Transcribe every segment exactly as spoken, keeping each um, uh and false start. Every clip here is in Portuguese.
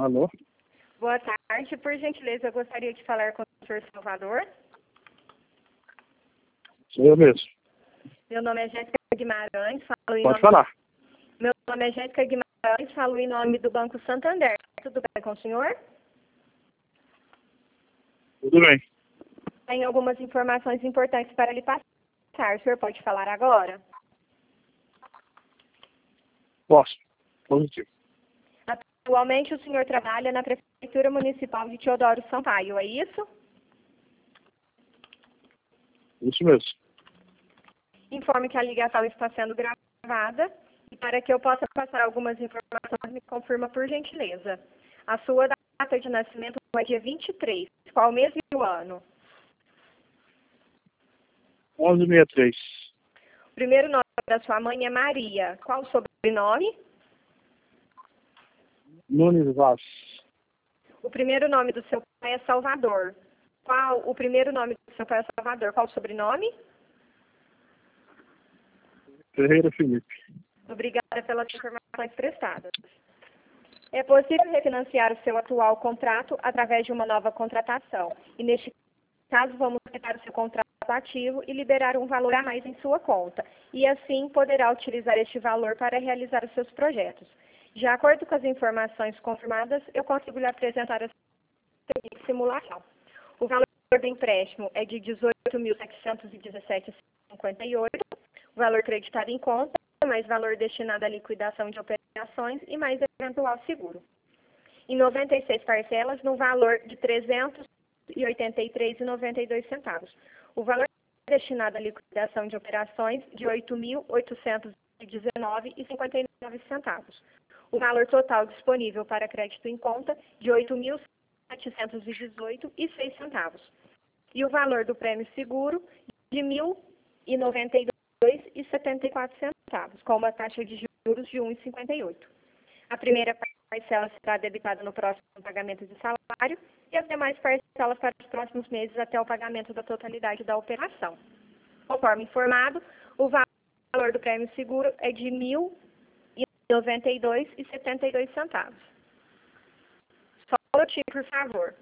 Alô? Boa tarde. Por gentileza, eu gostaria de falar com o senhor Salvador. Sou eu mesmo. Meu nome é Jéssica Guimarães, falo em Pode nome... falar. Meu nome é Jéssica Guimarães, falo em nome do Banco Santander. Tudo bem com o senhor? Tudo bem. Tenho algumas informações importantes para lhe passar. O senhor pode falar agora? Posso. Positivo. Atualmente, o senhor trabalha na Prefeitura Municipal de Teodoro Sampaio, é isso? Isso mesmo. Informe que a ligação está sendo gravada e para que eu possa passar algumas informações, me confirma por gentileza. A sua data de nascimento é dia vinte e três. Qual mês e o ano? onze sessenta e três. O primeiro nome da sua mãe é Maria. Qual o sobrenome? Nunes Vaz. O primeiro nome do seu pai é Salvador. Qual o primeiro nome do seu pai é Salvador? Qual o sobrenome? Ferreira Felipe. Obrigada pelas informações prestadas. É possível refinanciar o seu atual contrato através de uma nova contratação. E neste caso, vamos quitar o seu contrato ativo e liberar um valor a mais em sua conta. E assim poderá utilizar este valor para realizar os seus projetos. De acordo com as informações confirmadas, eu consigo lhe apresentar a seguinte simulação. O valor do empréstimo é de dezoito mil setecentos e dezessete reais e cinquenta e oito centavos. O valor creditado em conta, mais valor destinado à liquidação de operações e mais eventual seguro. Em noventa e seis parcelas, no valor de trezentos e oitenta e três reais e noventa e dois centavos. O valor destinado à liquidação de operações, de oito mil oitocentos e dezenove reais e cinquenta e nove centavos. O valor total disponível para crédito em conta, de oito mil setecentos e dezoito reais e seis centavos. E o valor do prêmio seguro, de mil e noventa e dois reais e setenta e quatro centavos, com uma taxa de juros de um vírgula cinquenta e oito. A primeira parcela será debitada no próximo pagamento de salário e as demais parcelas para os próximos meses até o pagamento da totalidade da operação. Conforme informado, o valor do prêmio seguro é de mil e noventa e dois reais e setenta e dois centavos. Só o tipo, por favor.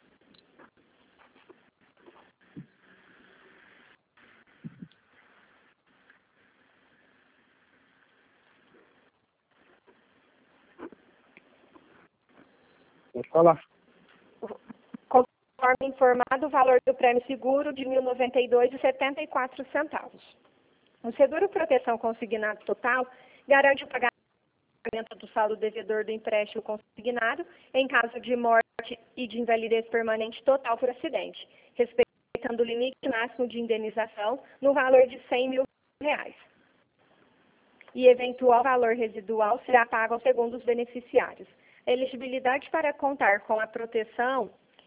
Pode falar. Conforme informado, o valor do prêmio seguro de mil e noventa e dois reais e setenta e quatro centavos. O seguro proteção consignado total garante o pagamento do saldo devedor do empréstimo consignado em caso de morte e de invalidez permanente total por acidente, respeitando o limite máximo de indenização no valor de cem mil reais. E eventual valor residual será pago ao segundo os beneficiários. A elegibilidade para contar com a proteção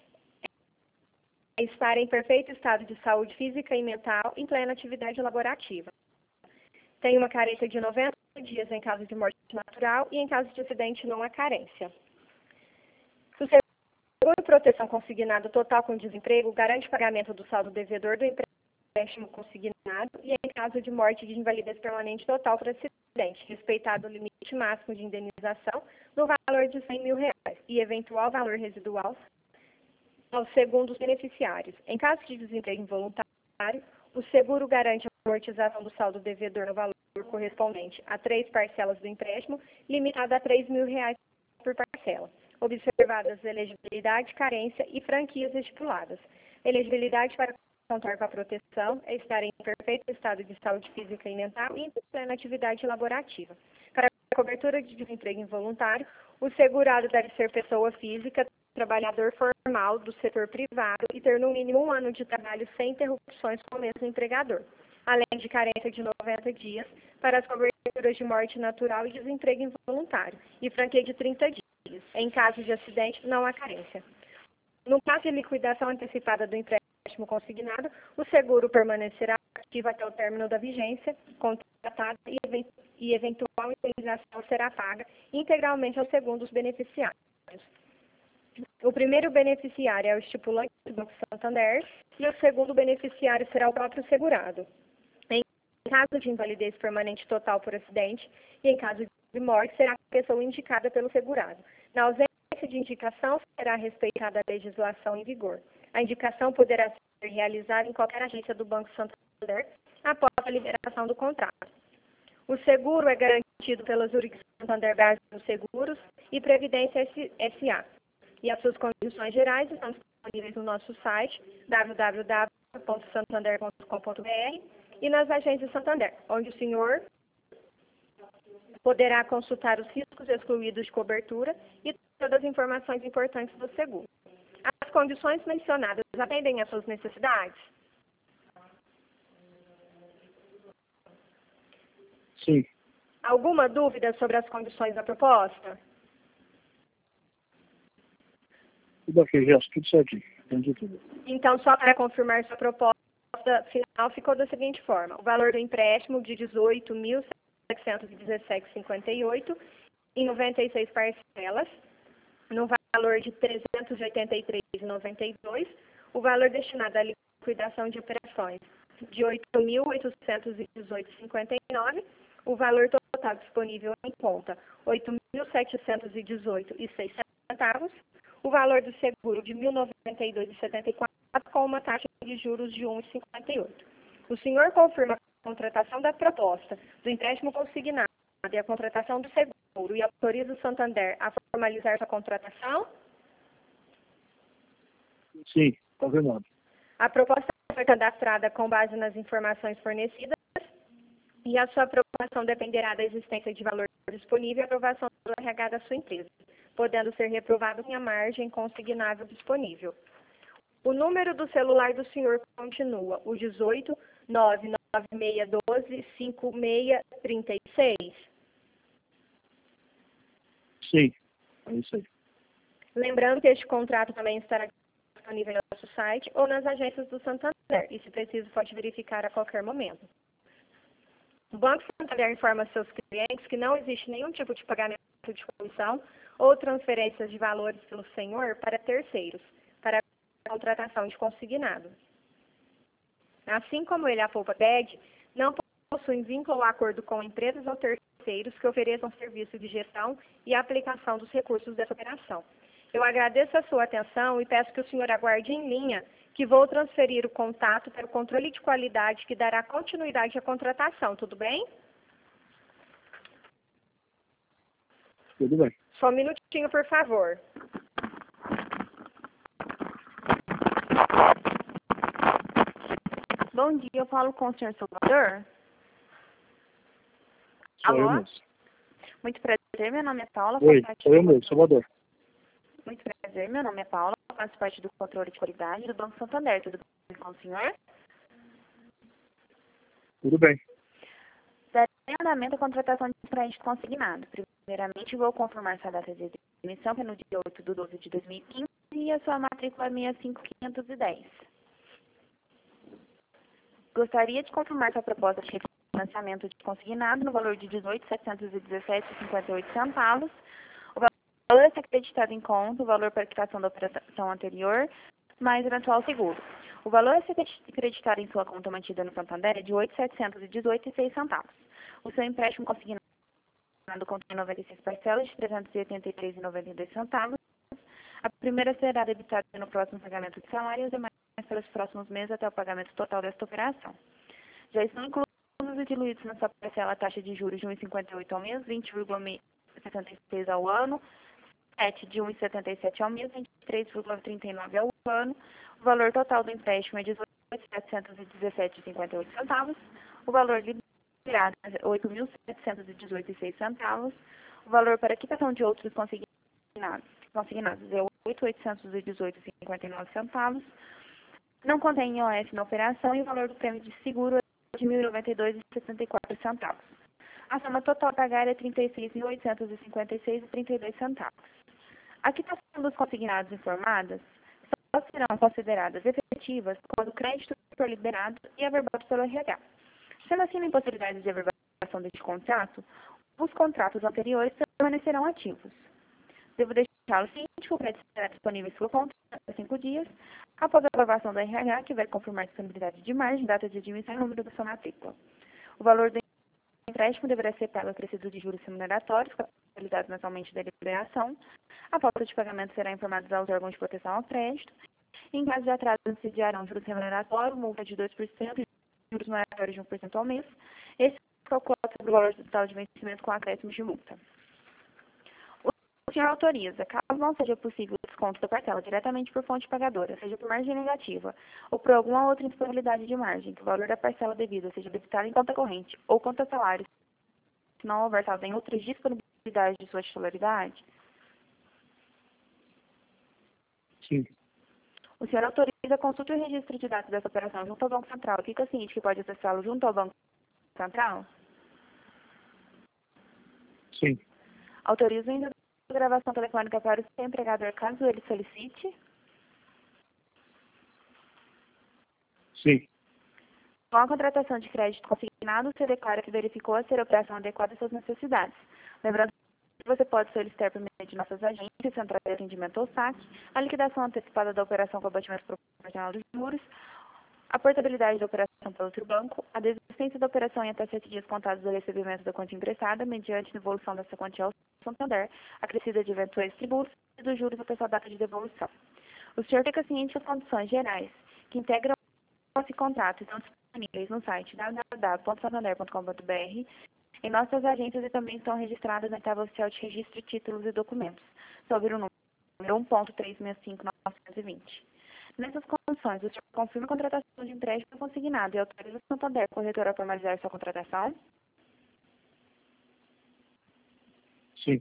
é estar em perfeito estado de saúde física e mental em plena atividade laborativa. Tem uma carência de noventa dias em caso de morte natural e em caso de acidente não há carência. O seguro de proteção consignado total com desemprego garante o pagamento do saldo devedor do empréstimo consignado e em caso de morte de invalidez permanente total por acidente, respeitado o limite máximo de indenização no valor de cem mil reais e eventual valor residual ao segundo os beneficiários. Em caso de desemprego involuntário, o seguro garante a amortização do saldo devedor no valor correspondente a três parcelas do empréstimo, limitada a três mil reais por parcela, observadas elegibilidade, carência e franquias estipuladas. Elegibilidade para contar com a proteção é estar em perfeito estado de saúde física e mental e em plena atividade laborativa. Para a cobertura de desemprego involuntário, o segurado deve ser pessoa física, trabalhador formal do setor privado e ter no mínimo um ano de trabalho sem interrupções com o mesmo empregador, além de carência de noventa dias para as coberturas de morte natural e desemprego involuntário, e franquia de trinta dias. Em caso de acidente, não há carência. No caso de liquidação antecipada do empréstimo consignado, o seguro permanecerá ativo até o término da vigência contratada e eventual indenização será paga integralmente ao segundo os beneficiários. O primeiro beneficiário é o estipulante do Banco Santander e o segundo beneficiário será o próprio segurado. Em caso de invalidez permanente total por acidente e em caso de morte, será a pessoa indicada pelo segurado. Na ausência de indicação será respeitada a legislação em vigor. A indicação poderá ser realizada em qualquer agência do Banco Santander após a liberação do contrato. O seguro é garantido pela Zurich Santander Brasil Seguros e Previdência S A E as suas condições gerais estão disponíveis no nosso site w w w ponto santander ponto com ponto b r e nas agências Santander, onde o senhor poderá consultar os riscos excluídos de cobertura e todas as informações importantes do seguro. As condições mencionadas atendem às suas necessidades? Sim. Alguma dúvida sobre as condições da proposta? Tudo ok, Gerson, tudo certinho. Entendi tudo. Então, só para confirmar sua proposta final, ficou da seguinte forma. O valor do empréstimo de dezoito mil setecentos e dezessete vírgula cinquenta e oito em noventa e seis parcelas, no valor de trezentos e oitenta e três vírgula noventa e dois, o valor destinado à liquidação de operações de oito mil oitocentos e dezoito vírgula cinquenta e nove, o valor total disponível em conta oito mil setecentos e dezoito vírgula seis centavos, o valor do seguro de mil e noventa e dois vírgula setenta e quatro com uma taxa de juros de um vírgula cinquenta e oito. O senhor confirma a contratação da proposta do empréstimo consignado e a contratação do seguro e autoriza o Santander a formalizar essa contratação? Sim, confirmado. A proposta foi cadastrada com base nas informações fornecidas e a sua aprovação dependerá da existência de valor disponível e aprovação do R H da sua empresa, podendo ser reprovado em a margem consignável disponível. O número do celular do senhor continua o dezoito, nove nove seis um dois, cinco seis três seis. Sim, é isso aí. Lembrando que este contrato também estará disponível no nosso site ou nas agências do Santander, e se preciso pode verificar a qualquer momento. O Banco Santander informa seus clientes que não existe nenhum tipo de pagamento de comissão ou transferências de valores pelo senhor para terceiros, para a contratação de consignado. Assim como ele, a Poupa pede, não possuem vínculo ou acordo com empresas ou terceiros que ofereçam serviço de gestão e aplicação dos recursos dessa operação. Eu agradeço a sua atenção e peço que o senhor aguarde em linha, que vou transferir o contato para o controle de qualidade que dará continuidade à contratação, tudo bem? Tudo bem. Só um minutinho, por favor. Bom dia, eu falo com o senhor Salvador. Sou eu Alô? mesmo. Muito prazer, meu nome é Paula. Oi, faço parte sou eu do- mesmo, Salvador. Muito prazer, meu nome é Paula, faço parte do controle de qualidade do Banco Santander. Tudo bem com o senhor? Tudo bem. Darei andamento à contratação de crédito consignado. Primeiramente, vou confirmar sua data de emissão, que é no dia oito de doze de dois mil e quinze, e a sua matrícula seis cinco quinhentos e dez. Gostaria de confirmar sua proposta de refinanciamento de consignado no valor de dezoito mil setecentos e dezessete vírgula cinquenta e oito centavos. O valor é acreditado em conta, o valor para a quitação da operação anterior, mais eventual seguro. O valor a ser acreditado em sua conta mantida no Santander é de oito mil setecentos e dezoito vírgula seis centavos. O seu empréstimo consignado contém noventa e seis parcelas de trezentos e oitenta e três vírgula noventa e dois centavos. A primeira será debitada no próximo pagamento de salário e os demais pelos próximos meses até o pagamento total desta operação. Já estão inclusos e diluídos na sua parcela a taxa de juros de um vírgula cinquenta e oito ao mês, vinte vírgula setenta e seis ao ano, sete de um vírgula setenta e sete ao mês, vinte e três vírgula trinta e nove ao ano. O valor total do empréstimo é dezoito mil setecentos e dezessete vírgula cinquenta e oito centavos. O valor liberado é oito mil setecentos e dezoito vírgula seis centavos. O valor para quitação de outros consignados, consignados é oito mil oitocentos e dezoito vírgula cinquenta e nove centavos. Não contém I O F na operação e o valor do prêmio de seguro é de mil e noventa e dois vírgula setenta e quatro centavos. A soma total a pagar é trinta e seis mil oitocentos e cinquenta e seis vírgula trinta e dois centavos. A quitação dos consignados informadas só serão consideradas efetivas quando o crédito for liberado e averbado pelo R H. Sendo assim, na impossibilidade de averbação deste contrato, os contratos anteriores permanecerão ativos. Devo deixar o seguinte, que o crédito será disponível em sua conta por cinco dias, após a aprovação do R H, que vai confirmar a disponibilidade de margem, data de admissão e número da sua matrícula. O valor do empréstimo deverá ser pago acrescido de juros remuneratórios, capitalizados mensalmente da liberação. A falta de pagamento será informada aos órgãos de proteção ao crédito. Em caso de atraso, incidirão juros remuneratórios, multa de dois por cento e juros moratórios de um por cento ao mês. Esse é calculado sobre o valor total de vencimento com acréscimos de multa. O senhor autoriza, caso não seja possível o desconto da parcela diretamente por fonte pagadora, seja por margem negativa ou por alguma outra indisponibilidade de margem, que o valor da parcela devida seja debitado em conta corrente ou conta salário, se não houver saldo em outras disponibilidades de sua titularidade, Sim. o senhor autoriza a consulta e o registro de dados dessa operação junto ao Banco Central. Fica ciente que pode acessá-lo junto ao Banco Central? Sim. Autoriza ainda a gravação telefônica para o seu empregador, caso ele solicite? Sim. Com a contratação de crédito consignado, você declara que verificou a ser a operação adequada às suas necessidades. Lembrando que você pode solicitar por meio de nossas agências, centrais de atendimento ou saque, a liquidação antecipada da operação com abatimento proporcional dos juros, a portabilidade da operação pelo outro banco, a desistência da operação em até sete dias contados do recebimento da quantia emprestada, mediante devolução dessa quantia ao Santander, acrescida de eventuais tributos e dos juros até sua data de devolução. O senhor fica ciente das condições gerais que integram esse contrato estão disponíveis no site w w w ponto santander ponto com ponto b r, em nossas agências e também estão registradas na tábua oficial de registro de títulos e documentos, sobre o número um ponto três seis cinco nove dois zero. Nessas condições, o senhor confirma a contratação de empréstimo consignado e autoriza o Santander corretora a formalizar sua contratação? Sim.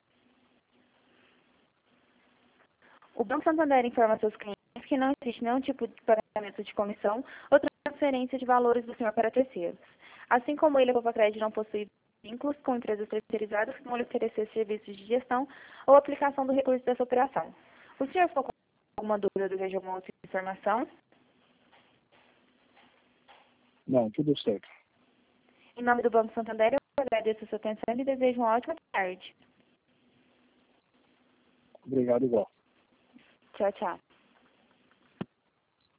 O Banco Santander informa seus clientes que não existe nenhum tipo de pagamento de comissão ou transferência de valores do senhor para terceiros. Assim como ele, a Copacred, não possui vínculos com empresas terceirizadas que vão lhe oferecer serviços de gestão ou aplicação do recurso dessa operação. O senhor ficou com alguma dúvida, deseja alguma outra informação? Não, tudo certo. Em nome do Banco Santander, eu agradeço a sua atenção e desejo uma ótima tarde. Obrigado igual. Tchau, tchau.